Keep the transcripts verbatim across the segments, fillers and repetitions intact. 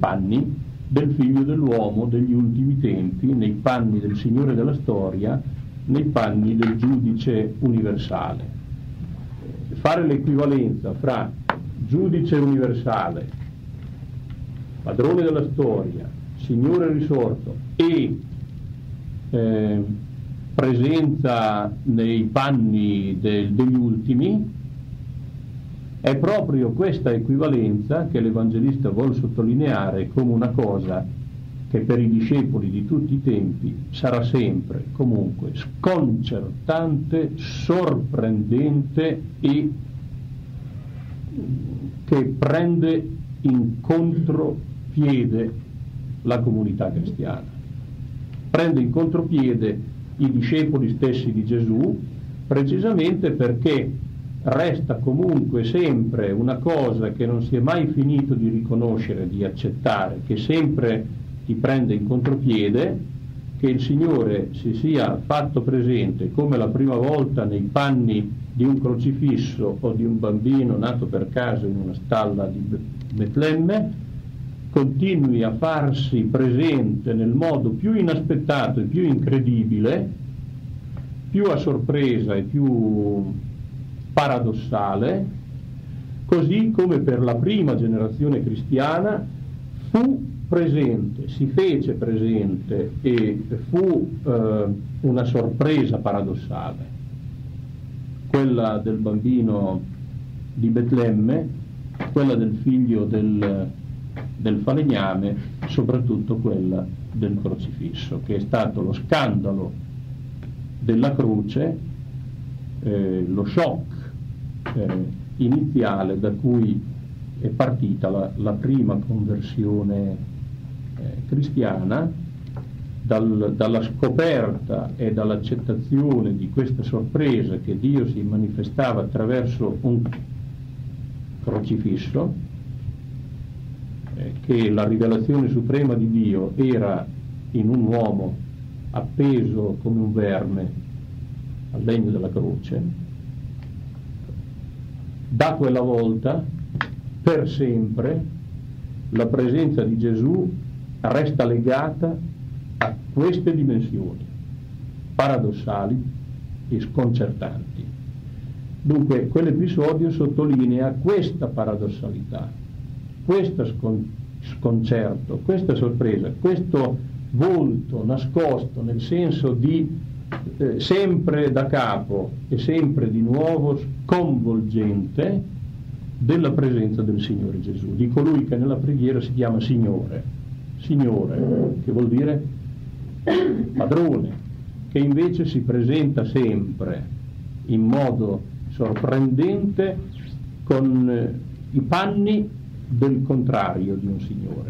panni del figlio dell'uomo degli ultimi tempi, nei panni del Signore della storia, nei panni del giudice universale. Fare l'equivalenza fra giudice universale, padrone della storia, Signore risorto e eh, presenza nei panni del, degli ultimi, è proprio questa equivalenza che l'Evangelista vuole sottolineare come una cosa che per i discepoli di tutti i tempi sarà sempre, comunque, sconcertante, sorprendente e che prende in contropiede la comunità cristiana. Prende in contropiede i discepoli stessi di Gesù, precisamente perché resta comunque sempre una cosa che non si è mai finito di riconoscere, di accettare, che sempre ti prende in contropiede, che il Signore si sia fatto presente come la prima volta nei panni di un crocifisso o di un bambino nato per caso in una stalla di Betlemme, continui a farsi presente nel modo più inaspettato e più incredibile, più a sorpresa e più paradossale, così come per la prima generazione cristiana fu presente, si fece presente e fu eh, una sorpresa paradossale, quella del bambino di Betlemme, quella del figlio del, del falegname, soprattutto quella del crocifisso, che è stato lo scandalo della croce, eh, lo shock eh, iniziale da cui è partita la, la prima conversione eh, cristiana, dal, dalla scoperta e dall'accettazione di questa sorpresa che Dio si manifestava attraverso un crocifisso, eh, che la rivelazione suprema di Dio era in un uomo appeso come un verme al legno della croce. Da quella volta, per sempre, la presenza di Gesù resta legata a queste dimensioni paradossali e sconcertanti. Dunque, quell'episodio sottolinea questa paradossalità, questo scon- sconcerto, questa sorpresa, questo volto nascosto, nel senso di eh, sempre da capo e sempre di nuovo sconvolgente, della presenza del Signore Gesù, di colui che nella preghiera si chiama Signore, Signore, che vuol dire padrone, che invece si presenta sempre in modo sorprendente con eh, i panni del contrario di un Signore.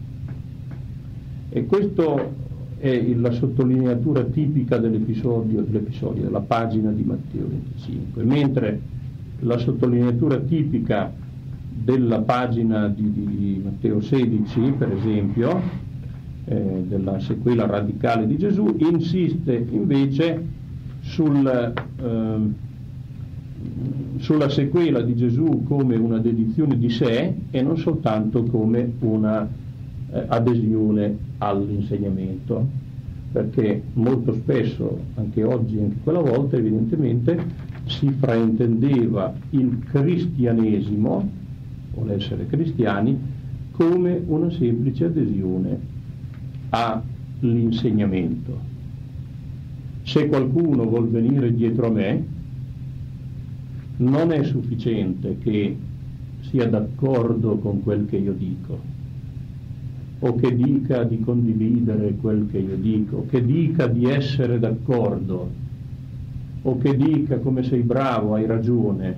E questo è la sottolineatura tipica dell'episodio, dell'episodio della pagina di Matteo venticinque, mentre la sottolineatura tipica della pagina di, di Matteo sedici, per esempio, eh, della sequela radicale di Gesù, insiste invece sul, eh, sulla sequela di Gesù come una dedizione di sé e non soltanto come una eh, adesione all'insegnamento, perché molto spesso, anche oggi, anche quella volta, evidentemente si fraintendeva il cristianesimo, o l'essere cristiani, come una semplice adesione all'insegnamento. Se qualcuno vuol venire dietro a me, non è sufficiente che sia d'accordo con quel che io dico, o che dica di condividere quel che io dico, che dica di essere d'accordo, o che dica come sei bravo, hai ragione.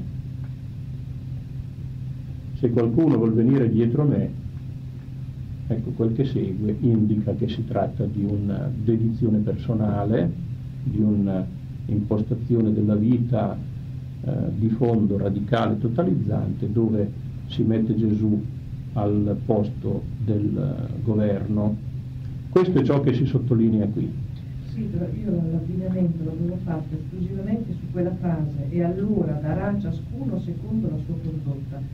Se qualcuno vuol venire dietro me, ecco, quel che segue indica che si tratta di una dedizione personale, di un'impostazione della vita eh, di fondo radicale, totalizzante, dove si mette Gesù al posto del governo. Questo è ciò che si sottolinea qui. Sì, però io l'abbinamento l'avevo fatto esclusivamente su quella frase: e allora darà ciascuno secondo la sua condotta.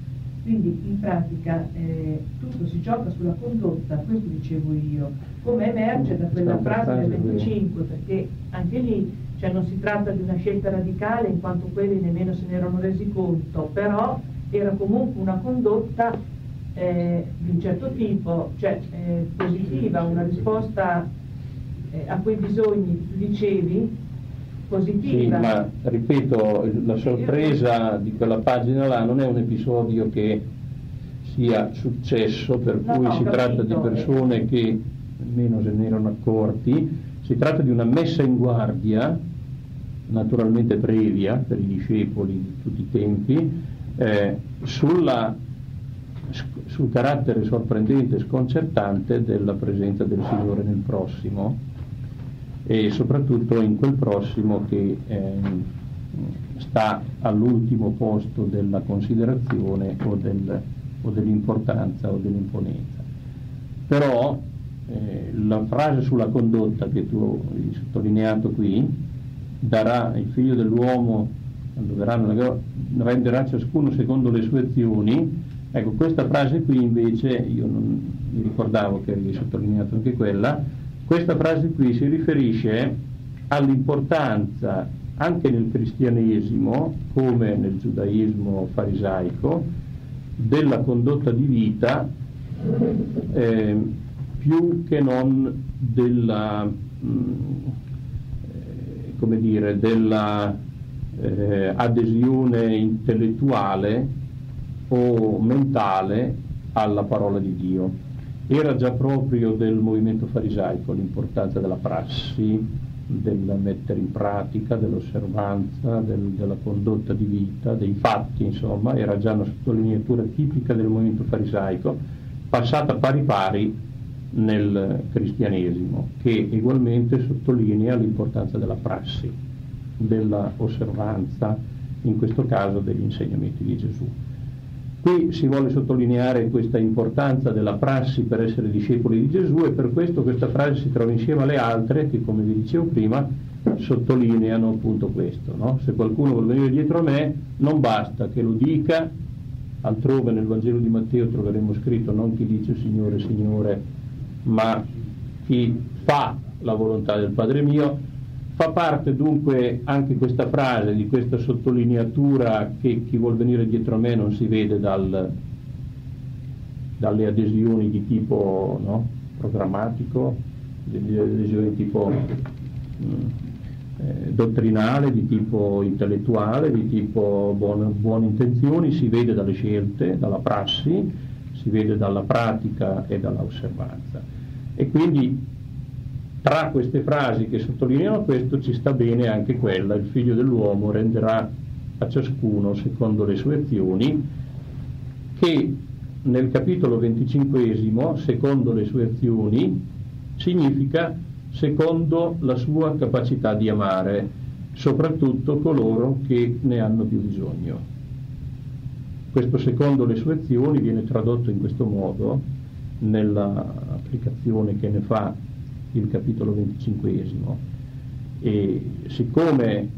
Quindi in pratica eh, tutto si gioca sulla condotta, questo dicevo io, come emerge da quella frase del venticinque, perché anche lì cioè, non si tratta di una scelta radicale in quanto quelli nemmeno se ne erano resi conto, però era comunque una condotta eh, di un certo tipo, cioè eh, positiva, una risposta eh, a quei bisogni che tu dicevi, positiva. Sì, ma ripeto, la sorpresa di quella pagina là non è un episodio che sia successo, per No, cui no, si capito. tratta di persone che nemmeno se ne erano accorti, si tratta di una messa in guardia, naturalmente previa per i discepoli di tutti i tempi, eh, sulla, sul carattere sorprendente e sconcertante della presenza del Signore nel prossimo, e soprattutto in quel prossimo che eh, sta all'ultimo posto della considerazione o, del, o dell'importanza o dell'imponenza. Però eh, la frase sulla condotta che tu hai sottolineato qui, darà il figlio dell'uomo, quando verranno, renderà ciascuno secondo le sue azioni. Ecco, questa frase qui invece, io non mi ricordavo che avevi sottolineato anche quella. Questa frase qui si riferisce all'importanza anche nel cristianesimo, come nel giudaismo farisaico, della condotta di vita eh, più che non della, mh, come dire, della eh, adesione intellettuale o mentale alla parola di Dio. Era già proprio del movimento farisaico l'importanza della prassi, del mettere in pratica, dell'osservanza, del, della condotta di vita, dei fatti, insomma, era già una sottolineatura tipica del movimento farisaico, passata pari pari nel cristianesimo, che ugualmente sottolinea l'importanza della prassi, della osservanza, in questo caso degli insegnamenti di Gesù. Qui si vuole sottolineare questa importanza della prassi per essere discepoli di Gesù, e per questo questa frase si trova insieme alle altre che, come vi dicevo prima, sottolineano appunto questo, no? Se qualcuno vuole venire dietro a me, non basta che lo dica. Altrove nel Vangelo di Matteo troveremo scritto non chi dice Signore, Signore, ma chi fa la volontà del Padre mio. Fa parte dunque anche questa frase di questa sottolineatura che chi vuol venire dietro a me non si vede dal, dalle adesioni di tipo, no, programmatico, delle adesioni di tipo mh, eh, dottrinale, di tipo intellettuale, di tipo buone, buone intenzioni, si vede dalle scelte, dalla prassi, si vede dalla pratica e dalla osservanza. E quindi tra queste frasi che sottolineano questo ci sta bene anche quella: il figlio dell'uomo renderà a ciascuno secondo le sue azioni, che nel capitolo venticinquesimo, secondo le sue azioni, significa secondo la sua capacità di amare, soprattutto coloro che ne hanno più bisogno. Questo secondo le sue azioni viene tradotto in questo modo nell'applicazione che ne fa il capitolo venticinquesimo, e siccome eh,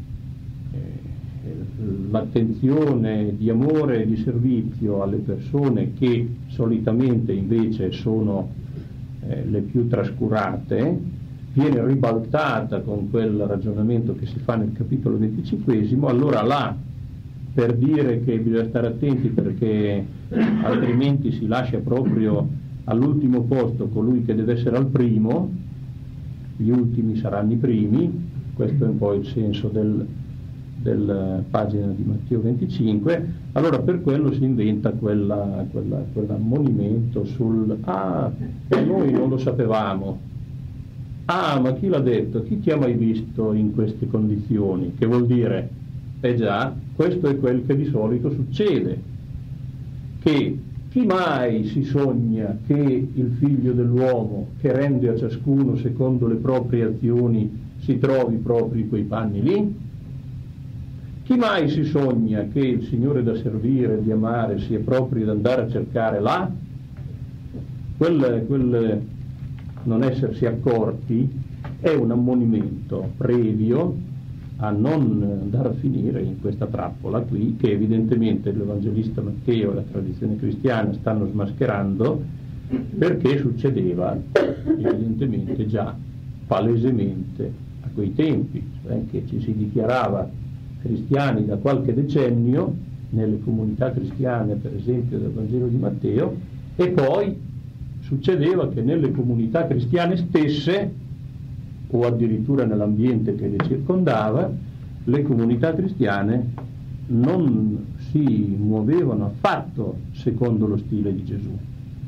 l'attenzione di amore e di servizio alle persone che solitamente invece sono eh, le più trascurate viene ribaltata con quel ragionamento che si fa nel capitolo venticinquesimo, allora là, per dire che bisogna stare attenti perché altrimenti si lascia proprio all'ultimo posto colui che deve essere al primo, gli ultimi saranno i primi, questo è un po' il senso del, del pagina di Matteo venticinque, allora per quello si inventa quella, quella, quell'ammonimento sul ah, noi non lo sapevamo, ah, ma chi l'ha detto, chi ti ha mai visto in queste condizioni, che vuol dire, eh già, questo è quel che di solito succede, che chi mai si sogna che il figlio dell'uomo, che rende a ciascuno secondo le proprie azioni, si trovi proprio in quei panni lì? Chi mai si sogna che il Signore da servire, di amare, sia proprio da andare a cercare là? Quel, quel non essersi accorti è un ammonimento previo a non andare a finire in questa trappola qui, che evidentemente l'Evangelista Matteo e la tradizione cristiana stanno smascherando, perché succedeva evidentemente già palesemente a quei tempi, cioè che ci si dichiarava cristiani da qualche decennio nelle comunità cristiane, per esempio del Vangelo di Matteo, e poi succedeva che nelle comunità cristiane stesse, o addirittura nell'ambiente che le circondava, le comunità cristiane non si muovevano affatto secondo lo stile di Gesù,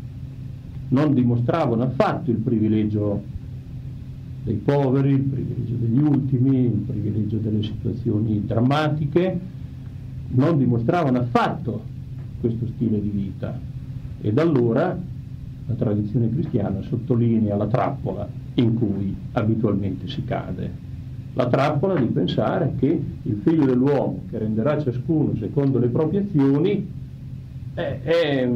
non dimostravano affatto il privilegio dei poveri, il privilegio degli ultimi, il privilegio delle situazioni drammatiche, non dimostravano affatto questo stile di vita. E da allora la tradizione cristiana sottolinea la trappola in cui abitualmente si cade, la trappola di pensare che il figlio dell'uomo, che renderà ciascuno secondo le proprie azioni, è, è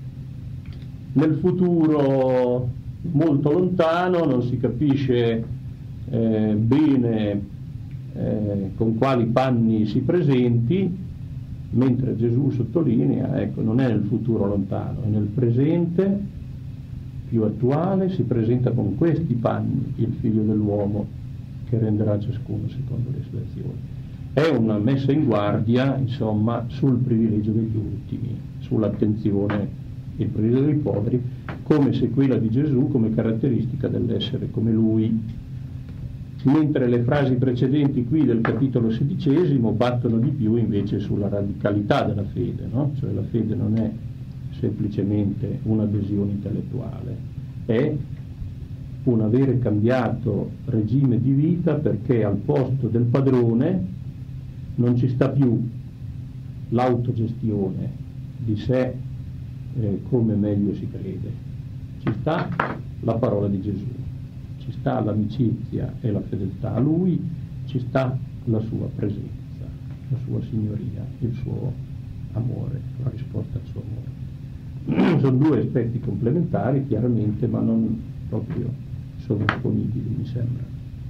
nel futuro molto lontano, non si capisce eh, bene eh, con quali panni si presenti, mentre Gesù sottolinea, ecco, non è nel futuro lontano, è nel presente più attuale, si presenta con questi panni il figlio dell'uomo che renderà ciascuno secondo le sue azioni. È una messa in guardia, insomma, sul privilegio degli ultimi, sull'attenzione, il privilegio dei poveri, come se quella di Gesù come caratteristica dell'essere come lui, mentre le frasi precedenti qui del capitolo sedicesimo battono di più invece sulla radicalità della fede, no? Cioè la fede non è semplicemente un'adesione intellettuale, è un avere cambiato regime di vita, perché al posto del padrone non ci sta più l'autogestione di sé eh, come meglio si crede, ci sta la parola di Gesù, ci sta l'amicizia e la fedeltà a Lui, ci sta la sua presenza, la sua signoria, il suo amore, la risposta al suo amore. Sono due aspetti complementari chiaramente, ma non proprio sovrapponibili, mi sembra.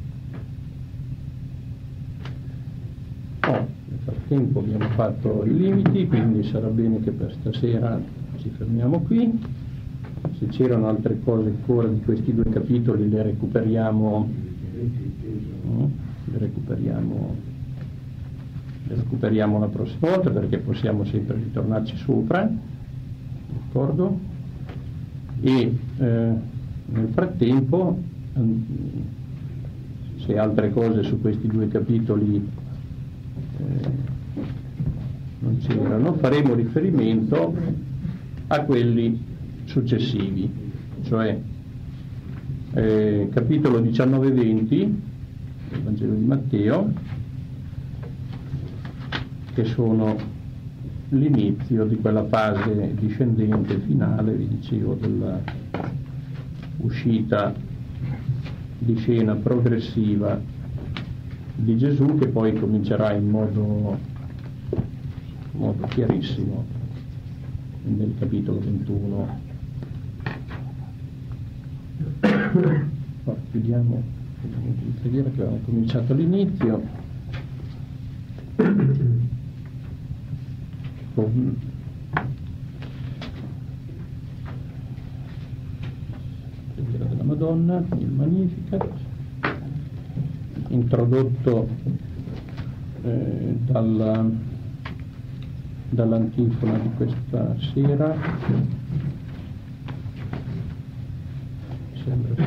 Oh, nel frattempo abbiamo fatto i limiti, quindi sarà bene che per stasera ci fermiamo qui. Se c'erano altre cose ancora di questi due capitoli le recuperiamo, le recuperiamo, le recuperiamo la prossima volta, perché possiamo sempre ritornarci sopra. D'accordo? E eh, nel frattempo, se altre cose su questi due capitoli eh, non c'erano, faremo riferimento a quelli successivi, cioè eh, capitolo diciannove venti del Vangelo di Matteo, che sono l'inizio di quella fase discendente finale, vi dicevo, della uscita di scena progressiva di Gesù, che poi comincerà in modo, in modo chiarissimo nel capitolo ventuno. Ora chiudiamo il preghiera che avevamo cominciato all'inizio con preghiera della Madonna, il Magnificat, introdotto eh, dalla, dall'antifona di questa sera. Sembra